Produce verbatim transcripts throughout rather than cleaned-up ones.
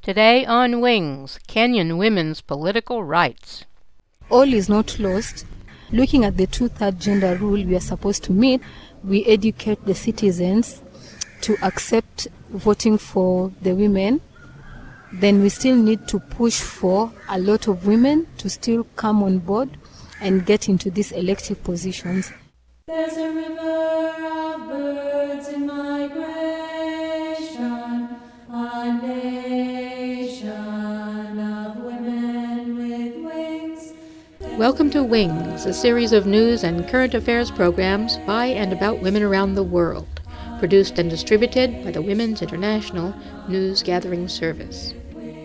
Today on Wings, Kenyan women's political rights. All is not lost. Looking at the two-third gender rule we are supposed to meet, we educate the citizens to accept voting for the women. Then we still need to push for a lot of women to still come on board and get into these elective positions. There's a river of birds in migration, a nation of women with wings. Welcome to Wings, a series of news and current affairs programs by and about women around the world, produced and distributed by the Women's International News Gathering Service.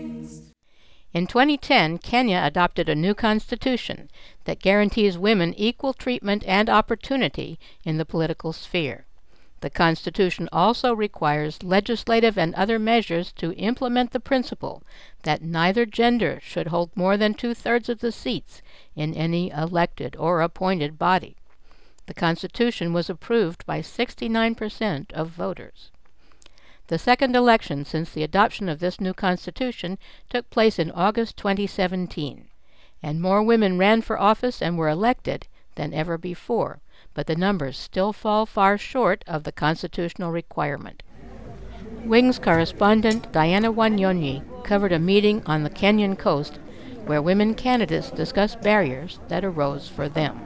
In twenty ten, Kenya adopted a new constitution that guarantees women equal treatment and opportunity in the political sphere. The constitution also requires legislative and other measures to implement the principle that neither gender should hold more than two-thirds of the seats in any elected or appointed body. The constitution was approved by sixty-nine percent of voters. The second election since the adoption of this new constitution took place in August twenty seventeen, and more women ran for office and were elected than ever before, but the numbers still fall far short of the constitutional requirement. Wings correspondent Diana Wanyonyi covered a meeting on the Kenyan coast where women candidates discussed barriers that arose for them.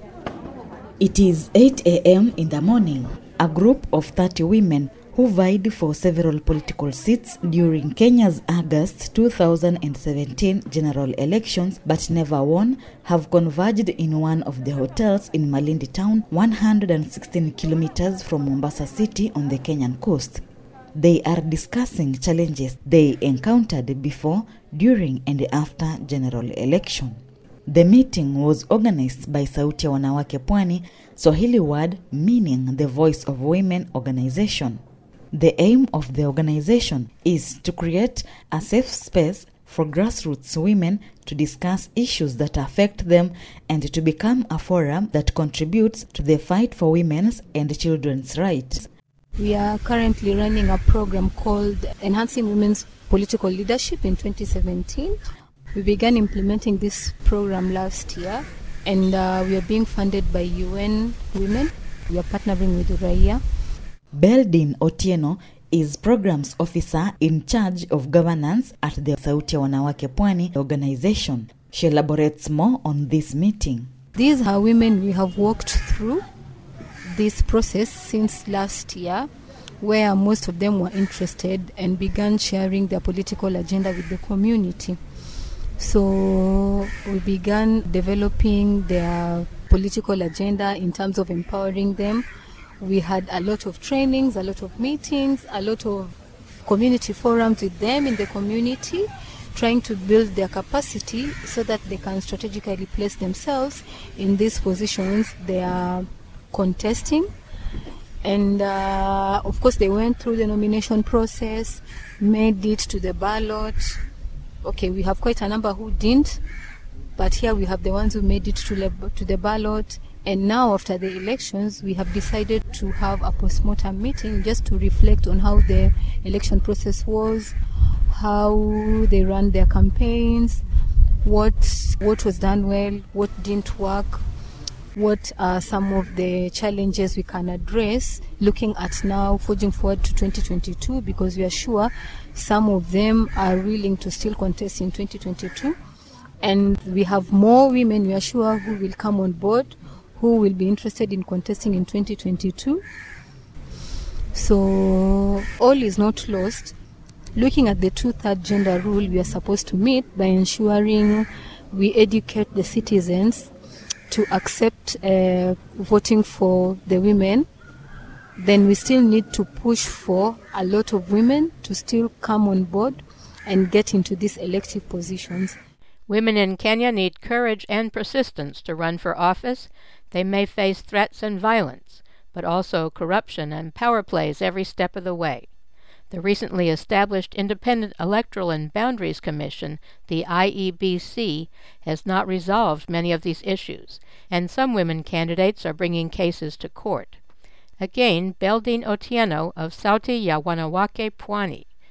It is eight a.m. in the morning. A group of thirty women who vied for several political seats during Kenya's August two thousand seventeen general elections but never won, have converged in one of the hotels in Malindi town, one hundred sixteen kilometers from Mombasa city on the Kenyan coast. They are discussing challenges they encountered before, during and after general election. The meeting was organized by Sauti ya Wanawake Pwani, Swahili word meaning the Voice of Women organization. The aim of the organization is to create a safe space for grassroots women to discuss issues that affect them and to become a forum that contributes to the fight for women's and children's rights. We are currently running a program called Enhancing Women's Political Leadership in twenty seventeen. We began implementing this program last year, and uh, we are being funded by U N Women. We are partnering with Uraia. Beldin Otieno is Programs Officer in charge of governance at the Sauti ya Wanawake Pwani organization. She elaborates more on this meeting. These are women we have walked through this process since last year, where most of them were interested and began sharing their political agenda with the community. So we began developing their political agenda in terms of empowering them. We had a lot of trainings, a lot of meetings, a lot of community forums with them in the community, trying to build their capacity so that they can strategically place themselves in these positions they are contesting. And uh, of course they went through the nomination process, made it to the ballot. Okay, we have quite a number who didn't, but here we have the ones who made it to, le- to the ballot. And now, after the elections, we have decided to have a post-mortem meeting just to reflect on how the election process was, how they ran their campaigns, what what was done well, what didn't work, what are some of the challenges we can address, looking at now forging forward to twenty twenty-two, because we are sure some of them are willing to still contest in twenty twenty-two. And we have more women, we are sure, who will come on board, who will be interested in contesting in twenty twenty-two. So all is not lost. Looking at the two-third gender rule we are supposed to meet by ensuring we educate the citizens to accept uh, voting for the women, then we still need to push for a lot of women to still come on board and get into these elective positions. Women in Kenya need courage and persistence to run for office. They may face threats and violence, but also corruption and power plays every step of the way. The recently established Independent Electoral and Boundaries Commission, the I E B C, has not resolved many of these issues, and some women candidates are bringing cases to court. Again, Beldin Otieno of Sauti ya Wanawake Pwani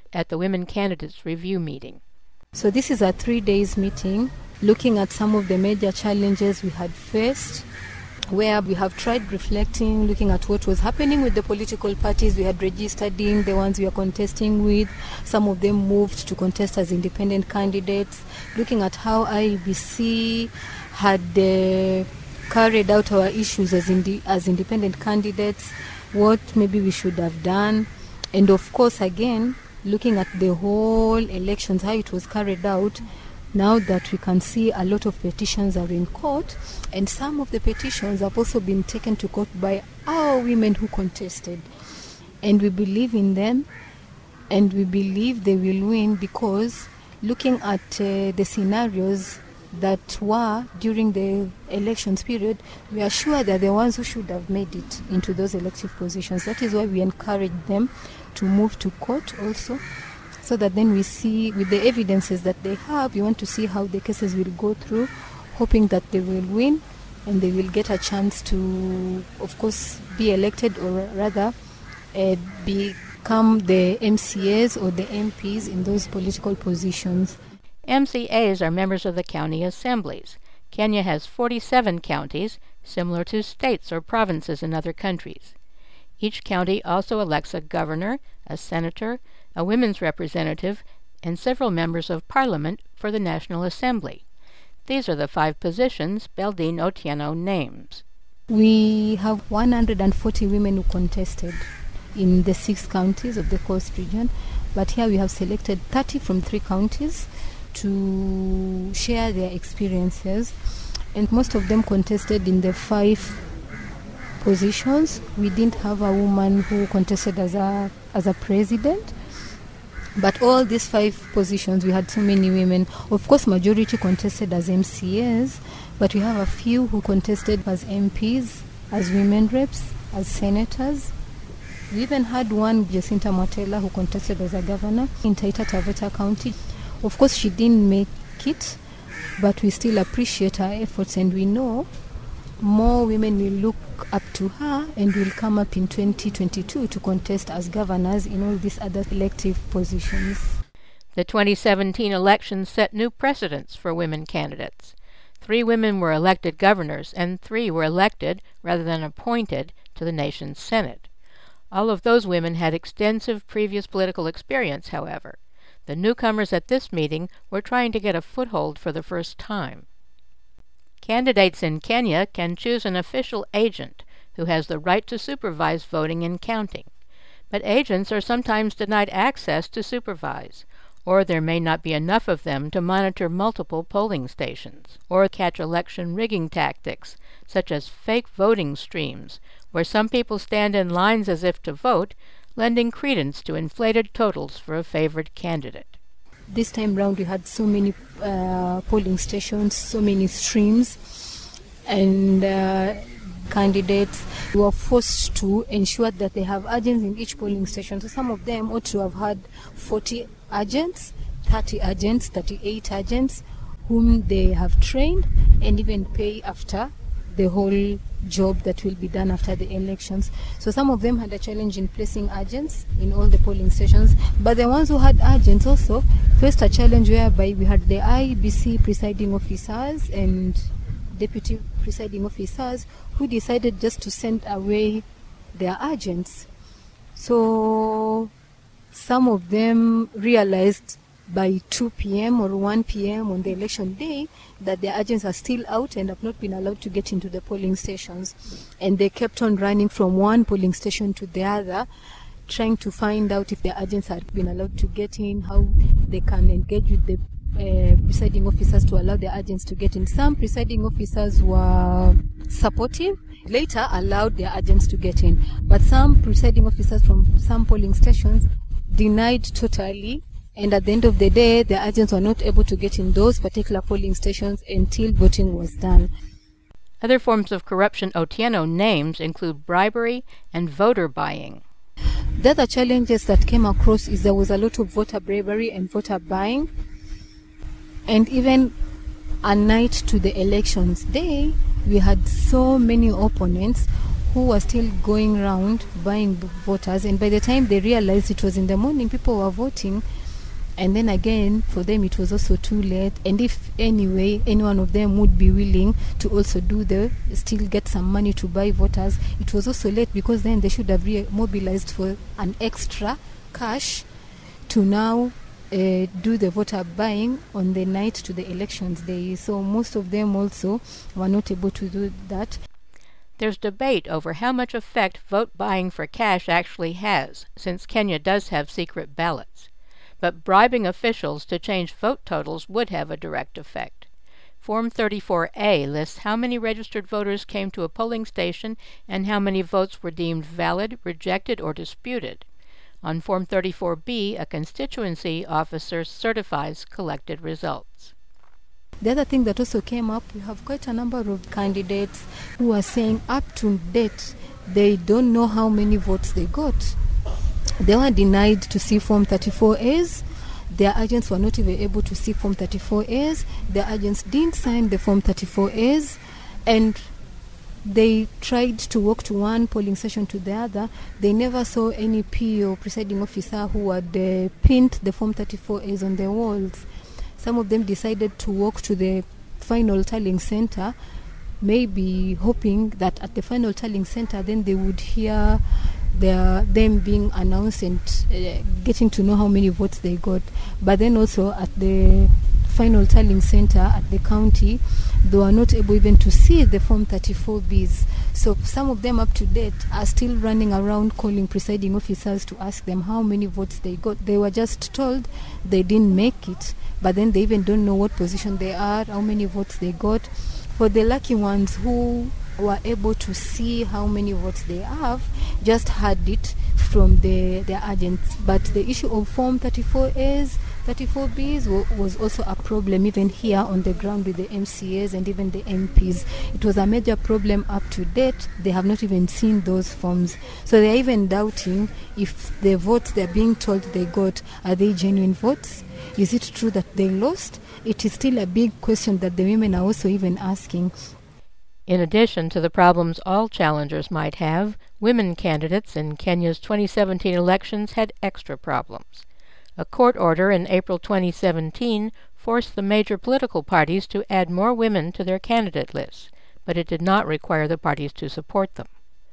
at the Women Candidates Review meeting. So this is a three days meeting looking at some of the major challenges we had faced, where we have tried reflecting, looking at what was happening with the political parties we had registered in, the ones we are contesting with. Some of them moved to contest as independent candidates, looking at how I B C had uh, carried out our issues as, indi- as independent candidates, what maybe we should have done, and of course again looking at the whole elections, how it was carried out. Now that we can see a lot of petitions are in court, and some of the petitions have also been taken to court by our women who contested, and we believe in them, and we believe they will win, because looking at uh, the scenarios that were during the elections period, we are sure they're the ones who should have made it into those elective positions. That is why we encourage them to move to court also, so that then we see with the evidences that they have, we want to see how the cases will go through, hoping that they will win and they will get a chance to, of course, be elected, or rather uh, become the M C As or the M Ps in those political positions. M C As are members of the county assemblies. Kenya has forty-seven counties, similar to states or provinces in other countries. Each county also elects a governor, a senator, a women's representative, and several members of parliament for the National Assembly. These are the five positions Beldine Otieno names. We have one hundred forty women who contested in the six counties of the Coast region, but here we have selected thirty from three counties to share their experiences, and most of them contested in the five positions. We didn't have a woman who contested as a as a president, but all these five positions we had so many women. Of course, majority contested as M C As, but we have a few who contested as M Ps, as women reps, as senators. We even had one, Jacinta Mwatela, who contested as a governor in Taita Taveta County. Of course, she didn't make it, but we still appreciate her efforts, and we know more women will look up to her and will come up in twenty twenty-two to contest as governors in all these other elective positions. The twenty seventeen elections set new precedents for women candidates. Three women were elected governors, and three were elected, rather than appointed, to the nation's Senate. All of those women had extensive previous political experience, however. The newcomers at this meeting were trying to get a foothold for the first time. Candidates in Kenya can choose an official agent who has the right to supervise voting and counting. But agents are sometimes denied access to supervise, or there may not be enough of them to monitor multiple polling stations, or catch election rigging tactics, such as fake voting streams, where some people stand in lines as if to vote, lending credence to inflated totals for a favored candidate. This time round we had so many uh, polling stations, so many streams, and uh, candidates were forced to ensure that they have agents in each polling station. So some of them ought to have had forty agents, thirty agents, thirty-eight agents, whom they have trained and even pay after the whole job that will be done after the elections. So some of them had a challenge in placing agents in all the polling stations, but the ones who had agents also faced a challenge whereby we had the I B C presiding officers and deputy presiding officers who decided just to send away their agents. So some of them realized by two p.m. or one p.m. on the election day that their agents are still out and have not been allowed to get into the polling stations. And they kept on running from one polling station to the other, trying to find out if their agents had been allowed to get in, how they can engage with the uh, presiding officers to allow their agents to get in. Some presiding officers were supportive, later allowed their agents to get in. But some presiding officers from some polling stations denied totally, and at the end of the day, the agents were not able to get in those particular polling stations until voting was done. Other forms of corruption Otieno names include bribery and voter buying. The other challenges that came across is there was a lot of voter bribery and voter buying. And even a night to the elections day, we had so many opponents who were still going around buying b- voters, and by the time they realized it was in the morning, people were voting. And then again, for them it was also too late. And if anyway any one of them would be willing to also do the still get some money to buy voters, it was also late, because then they should have re- mobilized for an extra cash to now uh, do the voter buying on the night to the elections day. So most of them also were not able to do that. There's debate over how much effect vote buying for cash actually has, since Kenya does have secret ballots. But bribing officials to change vote totals would have a direct effect. Form thirty-four A lists how many registered voters came to a polling station and how many votes were deemed valid, rejected, or disputed. On Form thirty-four B, a constituency officer certifies collected results. The other thing that also came up, we have quite a number of candidates who are saying up to date they don't know how many votes they got. They were denied to see Form thirty-four A's. Their agents were not even able to see Form thirty-four A's. Their agents didn't sign the Form thirty-four A's. And they tried to walk to one polling station to the other. They never saw any P O, presiding officer, who had uh, pinned the Form thirty-four A's on the walls. Some of them decided to walk to the final tallying center, maybe hoping that at the final tallying center then they would hear their, them being announced and uh, getting to know how many votes they got. But then also at the final tallying center at the county, they were not able even to see the Form thirty-four B's. So some of them up to date are still running around calling presiding officers to ask them how many votes they got. They were just told they didn't make it, but then they even don't know what position they are, how many votes they got. For the lucky ones who were able to see how many votes they have, just had it from the, their agents. But the issue of Form thirty-four A's, thirty-four B's w- was also a problem even here on the ground with the M C As and even the M Ps. It was a major problem up to date. They have not even seen those forms. So they're even doubting if the votes they're being told they got, are they genuine votes? Is it true that they lost? It is still a big question that the women are also even asking. In addition to the problems all challengers might have, women candidates in Kenya's twenty seventeen elections had extra problems. A court order in April twenty seventeen forced the major political parties to add more women to their candidate lists, but it did not require the parties to support them.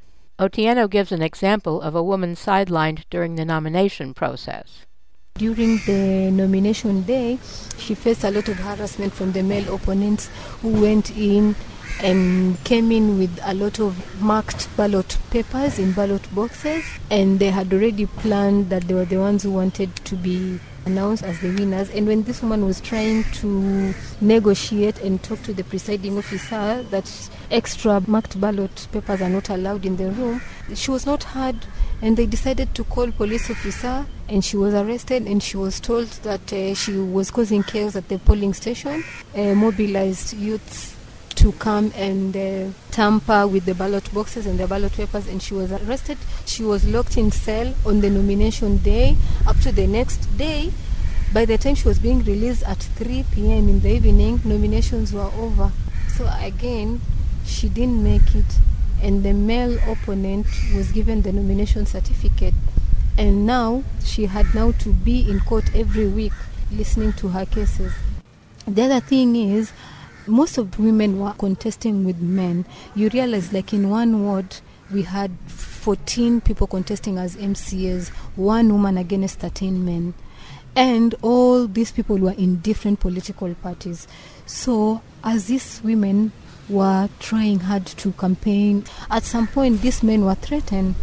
Otieno gives an example of a woman sidelined during the nomination process. During the nomination day, she faced a lot of harassment from the male opponents who went in and came in with a lot of marked ballot papers in ballot boxes, and they had already planned that they were the ones who wanted to be announced as the winners. And when this woman was trying to negotiate and talk to the presiding officer that extra marked ballot papers are not allowed in the room, she was not heard, and they decided to call police officer, and she was arrested, and she was told that uh, she was causing chaos at the polling station, uh, mobilized youths to come and uh, tamper with the ballot boxes and the ballot papers, and she was arrested. She was locked in cell on the nomination day up to the next day. By the time she was being released at three p.m. in the evening, nominations were over. So again, she didn't make it, and the male opponent was given the nomination certificate, and now she had now to be in court every week listening to her cases. The other thing is, most of the women were contesting with men. You realize, like in one ward, we had fourteen people contesting as M C As, one woman against thirteen men. And all these people were in different political parties. So as these women were trying hard to campaign, at some point these men were threatened,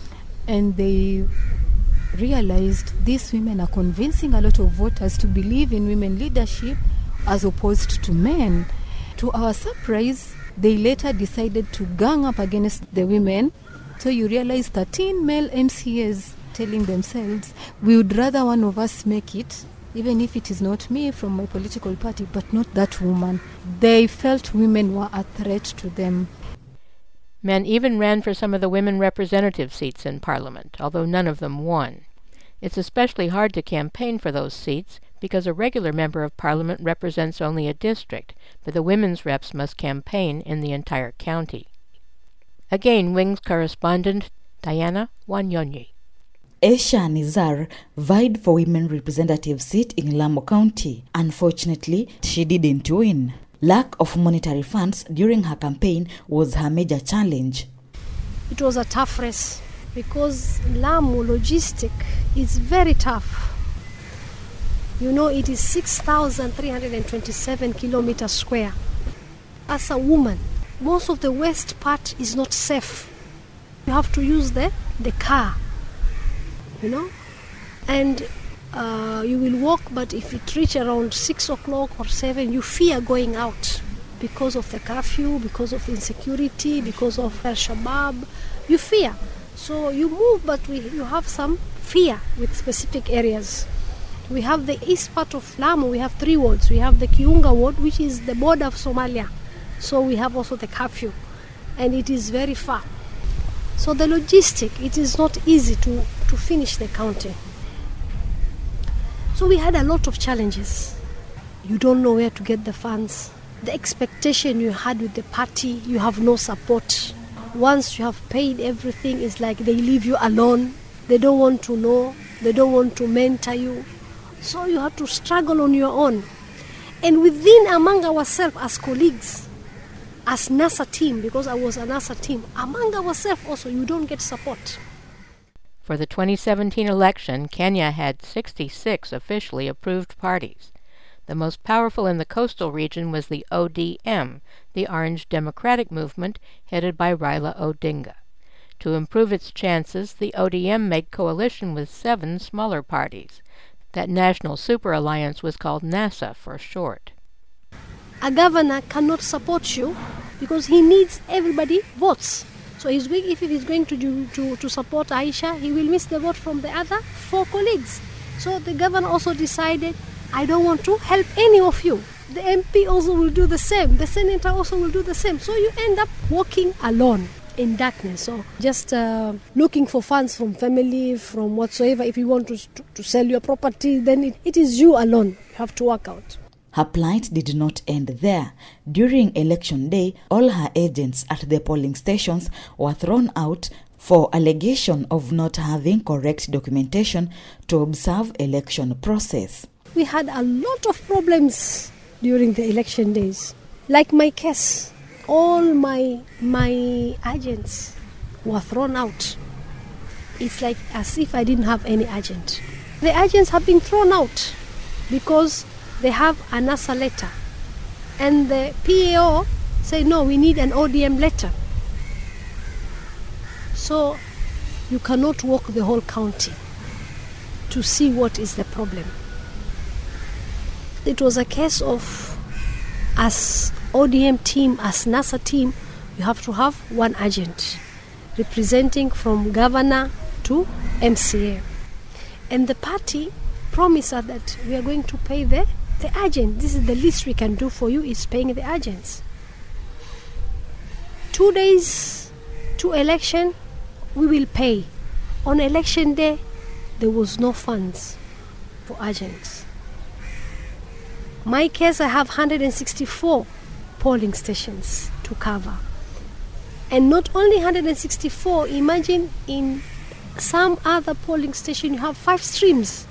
and they realized these women are convincing a lot of voters to believe in women leadership as opposed to men. To our surprise, they later decided to gang up against the women. So you realize thirteen male M C As telling themselves, we would rather one of us make it, even if it is not me from my political party, but not that woman. They felt women were a threat to them. Men even ran for some of the women representative seats in Parliament, although none of them won. It's especially hard to campaign for those seats because a regular member of Parliament represents only a district, but the women's reps must campaign in the entire county. Again, Wings correspondent Diana Wanyonyi. Aisha Nizar vied for women representative seat in Lamu County. Unfortunately, she didn't win. Lack of monetary funds during her campaign was her major challenge. It was a tough race because Lamu logistic is very tough. You know, it is six thousand three hundred twenty-seven kilometers square. As a woman, most of the west part is not safe. You have to use the, the car, you know, and uh, you will walk, but if it reach around six o'clock or seven, you fear going out because of the curfew, because of insecurity, because of Al-Shabaab. You fear. So you move, but we, you have some fear with specific areas. We have the east part of Lamu, we have three wards. We have the Kiunga ward, which is the border of Somalia. So we have also the curfew, and it is very far. So the logistic, it is not easy to, to finish the county. So we had a lot of challenges. You don't know where to get the funds. The expectation you had with the party, you have no support. Once you have paid everything, it's like they leave you alone. They don't want to know. They don't want to mentor you. So you have to struggle on your own. And within, among ourselves as colleagues, as NASA team, because I was a NASA team, among ourselves also, you don't get support. For the twenty seventeen election, Kenya had sixty-six officially approved parties. The most powerful in the coastal region was the O D M, the Orange Democratic Movement, headed by Raila Odinga. To improve its chances, the O D M made coalition with seven smaller parties. That national super alliance was called NASA for short. A governor cannot support you because he needs everybody votes. So he's going, if he's going to, do, to, to support Aisha, he will miss the vote from the other four colleagues. So the governor also decided, I don't want to help any of you. The M P also will do the same. The senator also will do the same. So you end up walking alone in darkness. So just uh, looking for funds from family, from whatsoever. If you want to, to, to sell your property, then it, it is you alone. You have to work out. Her plight did not end there. During election day, all her agents at the polling stations were thrown out for allegation of not having correct documentation to observe election process. We had a lot of problems during the election days. Like my case, all my my agents were thrown out. It's like as if I didn't have any agent. The agents have been thrown out because they have a NASA letter. And the P A O say, no, we need an O D M letter. So you cannot walk the whole county to see what is the problem. It was a case of, as O D M team, as NASA team, you have to have one agent representing from governor to M C A. And the party promised us that we are going to pay the, the agent. This is the least we can do for you, is paying the agents. Two days to election, we will pay. On election day, there was no funds for agents. My case, I have one hundred sixty-four polling stations to cover. And not only one hundred sixty-four, imagine in some other polling station you have five streams.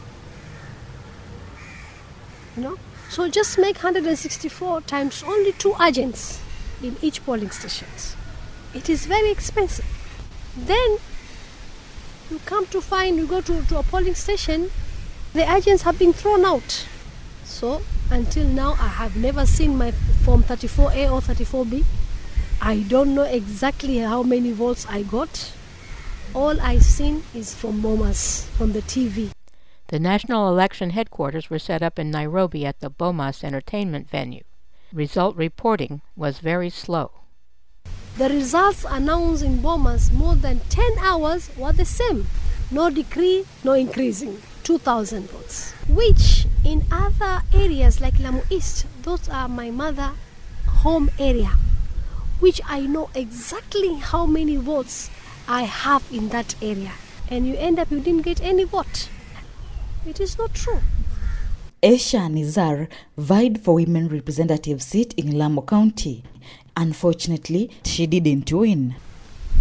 You know? So just make one hundred sixty-four times only two agents in each polling station. It is very expensive. Then you come to find, you go to, to a polling station, the agents have been thrown out. So until now, I have never seen my Form thirty-four A or thirty-four B. I don't know exactly how many votes I got. All I've seen is from Bomas, from the T V. The national election headquarters were set up in Nairobi at the Bomas entertainment venue. Result reporting was very slow. The results announced in Bomas more than ten hours were the same. No decree, no increasing. two thousand votes. Which in other areas like Lamu East, those are my mother home area, which I know exactly how many votes I have in that area. And you end up, you didn't get any vote. It is not true. Aisha Nizar vied for women representative seat in Lamu County. Unfortunately, she didn't win.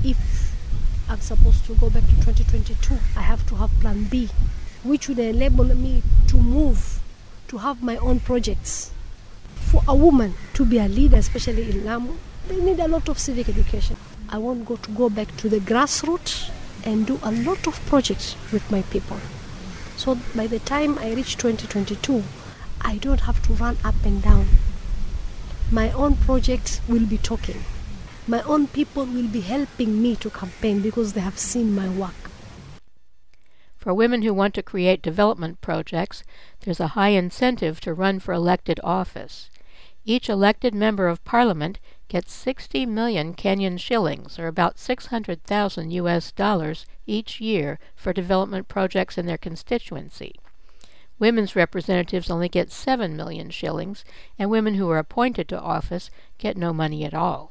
if I'm supposed to go back to twenty twenty-two, I have to have plan B, which would enable me to move, to have my own projects. For a woman to be a leader, especially in Lamu, they need a lot of civic education. I want go to go back to the grassroots and do a lot of projects with my people. So by the time I reach twenty twenty-two, I don't have to run up and down. My own projects will be talking. My own people will be helping me to campaign because they have seen my work. For women who want to create development projects, there's a high incentive to run for elected office. Each elected member of parliament gets sixty million Kenyan shillings, or about six hundred thousand U S dollars each year for development projects in their constituency. Women's representatives only get seven million shillings, and women who are appointed to office get no money at all.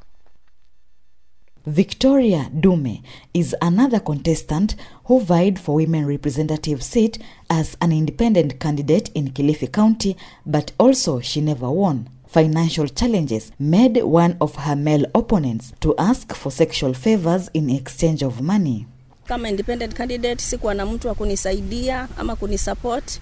Victoria Dume is another contestant who vied for women representative seat as an independent candidate in Kilifi County, but also she never won. Financial challenges made one of her male opponents to ask for sexual favors in exchange of money. Kama independent candidate sikuwa na mtu wa kunisaidia ama kunisupport,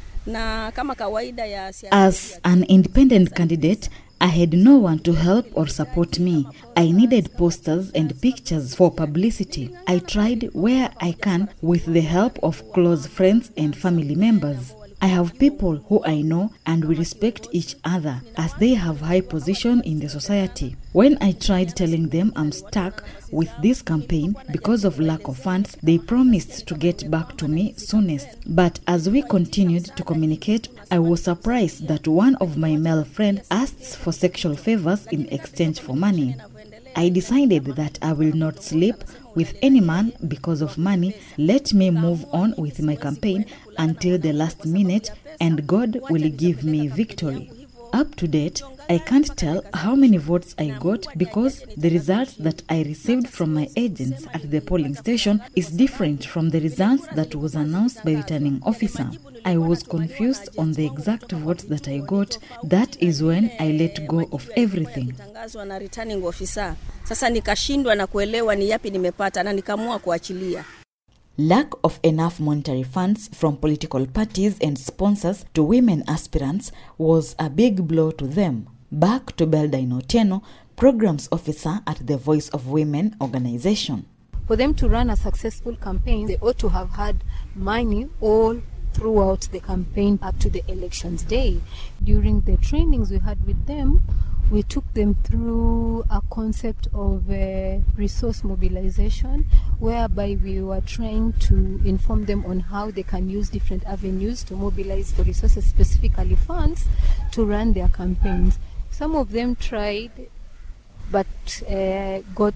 na kama kawaida ya As an independent candidate, I had no one to help or support me. I needed posters and pictures for publicity. I tried where I can with the help of close friends and family members. I have people who I know and we respect each other as they have high position in the society. When I tried telling them I'm stuck with this campaign because of lack of funds, they promised to get back to me soonest. But as we continued to communicate, I was surprised that one of my male friends asked for sexual favors in exchange for money. I decided that I will not sleep with any man because of money. Let me move on with my campaign until the last minute, and God will give me victory. Up to date, I can't tell how many votes I got because the results that I received from my agents at the polling station is different from the results that was announced by returning officer. I was confused on the exact votes that I got. That is when I let go of everything. na returning officer. Sasa nikashindwa na kuelewa ni yapi nimepata na nikaamua kuachilia. Lack of enough monetary funds from political parties and sponsors to women aspirants was a big blow to them. Back to Beldain Otieno, Programs Officer at the Voice of Women organization. For them to run a successful campaign, they ought to have had money all throughout the campaign up to the elections day. During the trainings we had with them, we took them through a concept of uh, resource mobilization, whereby we were trying to inform them on how they can use different avenues to mobilize for resources, specifically funds, to run their campaigns. Some of them tried, but uh, got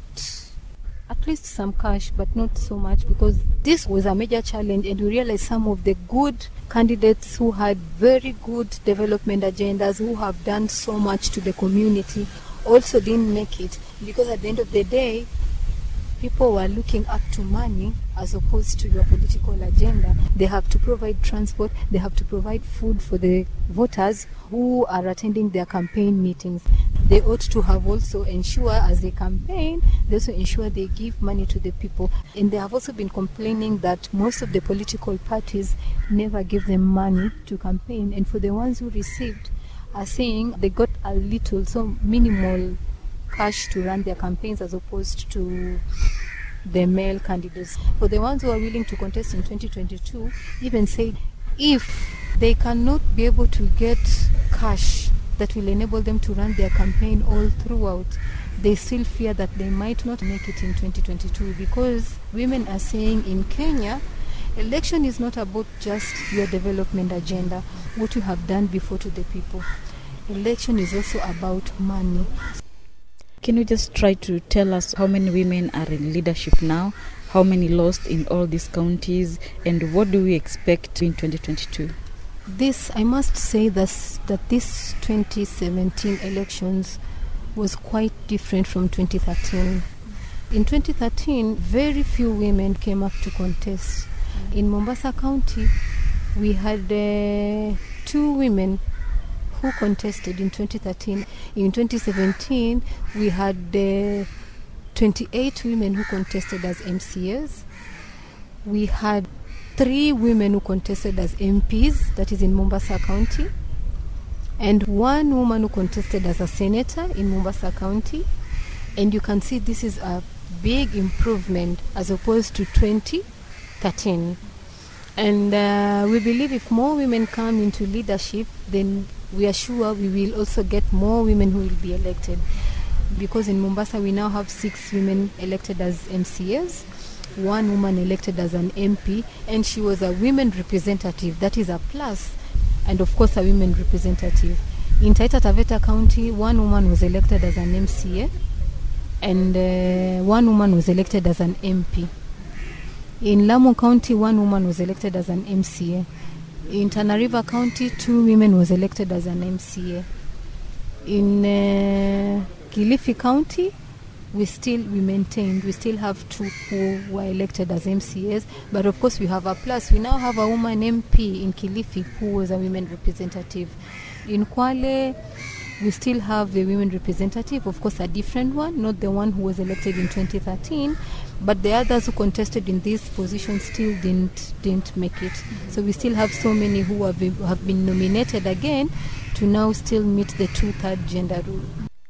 at least some cash, but not so much, because this was a major challenge, and we realized some of the good candidates who had very good development agendas, who have done so much to the community, also didn't make it, because at the end of the day, people were looking up to money as opposed to your political agenda. They have to provide transport, they have to provide food for the voters who are attending their campaign meetings. They ought to have also ensure, as they campaign, they also ensure they give money to the people. And they have also been complaining that most of the political parties never give them money to campaign. And for the ones who received, are saying they got a little, so minimal cash to run their campaigns as opposed to the male candidates. For the ones who are willing to contest in twenty twenty-two, even said if they cannot be able to get cash that will enable them to run their campaign all throughout, they still fear that they might not make it in twenty twenty-two, because women are saying in Kenya, election is not about just your development agenda, what you have done before to the people. Election is also about money. Can you just try to tell us how many women are in leadership now, how many lost in all these counties, and what do we expect in twenty twenty-two? This, I must say that, that this twenty seventeen elections was quite different from twenty thirteen. In twenty thirteen, very few women came up to contest. In Mombasa County, we had uh, two women who contested in twenty thirteen. In twenty seventeen, we had uh, twenty-eight women who contested as M C As. We had three women who contested as M Ps, that is in Mombasa County, and one woman who contested as a senator in Mombasa County. And you can see this is a big improvement as opposed to twenty thirteen. And uh, we believe if more women come into leadership, then we are sure we will also get more women who will be elected. Because in Mombasa we now have six women elected as M C As, one woman elected as an M P, and she was a women representative. That is a plus. And of course a women representative. In Taita Taveta County, one woman was elected as an M C A, and uh, one woman was elected as an M P. In Lamu County, one woman was elected as an M C A. In Tana River County, two women was elected as an M C A. In uh, Kilifi County, we still we maintained we still have two who were elected as M C As, but of course we have a plus. We now have a woman M P in Kilifi who was a women representative. In Kwale, we still have the women representative, of course a different one, not the one who was elected in twenty thirteen, but the others who contested in this position still didn't didn't make it. So we still have so many who have been, have been nominated again to now still meet the two-third gender rule.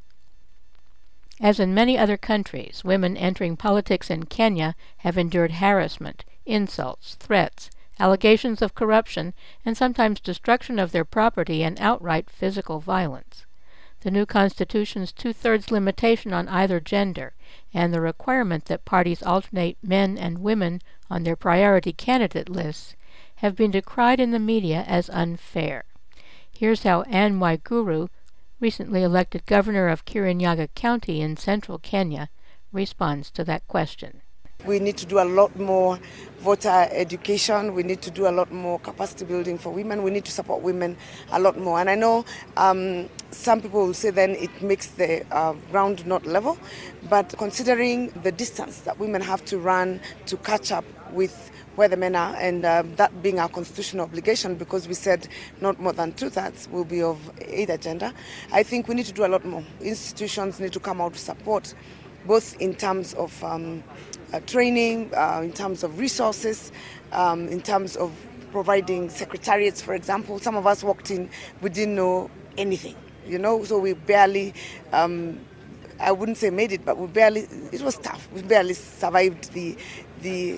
As in many other countries, women entering politics in Kenya have endured harassment, insults, threats, allegations of corruption, and sometimes destruction of their property and outright physical violence. The new constitution's two-thirds limitation on either gender and the requirement that parties alternate men and women on their priority candidate lists have been decried in the media as unfair. Here's how Anne Waiguru, recently elected governor of Kirinyaga County in central Kenya, responds to that question. We need to do a lot more voter education. We need to do a lot more capacity building for women. We need to support women a lot more. And I know um, some people will say then it makes the uh, ground not level, but considering the distance that women have to run to catch up with where the men are, and uh, that being our constitutional obligation, because we said not more than two-thirds will be of either gender, I think we need to do a lot more. Institutions need to come out to support, both in terms of um, uh, training, uh, in terms of resources, um, in terms of providing secretariats, for example. Some of us walked in, we didn't know anything, you know, so we barely, um, I wouldn't say made it, but we barely, it was tough. We barely survived the the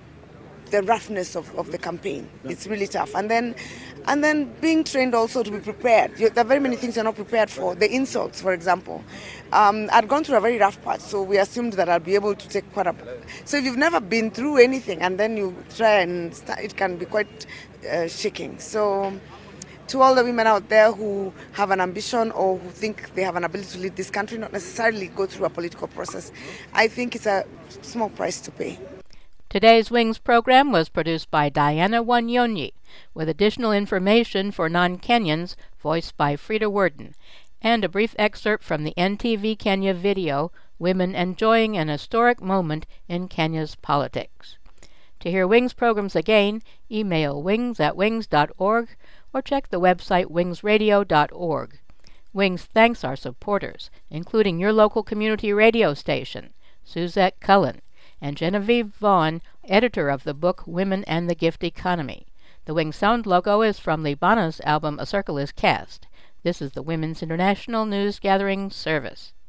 the roughness of, of the campaign. It's really tough. And then and then being trained also to be prepared. You, there are very many things you're not prepared for. The insults, for example. Um, I'd gone through a very rough part, so we assumed that I'd be able to take quite a... So if you've never been through anything and then you try and start, it can be quite uh, shaking. So to all the women out there who have an ambition or who think they have an ability to lead this country, not necessarily go through a political process, I think it's a small price to pay. Today's Wings program was produced by Diana Wanyonyi, with additional information for non-Kenyans voiced by Frida Worden, and a brief excerpt from the N T V Kenya video, Women Enjoying an Historic Moment in Kenya's Politics. To hear Wings programs again, email wings at wings dot org or check the website wings radio dot org. Wings thanks our supporters, including your local community radio station, Suzette Cullen, and Genevieve Vaughn, editor of the book Women and the Gift Economy. The Wings sound logo is from Libana's album A Circle is Cast. This is the Women's International News Gathering Service.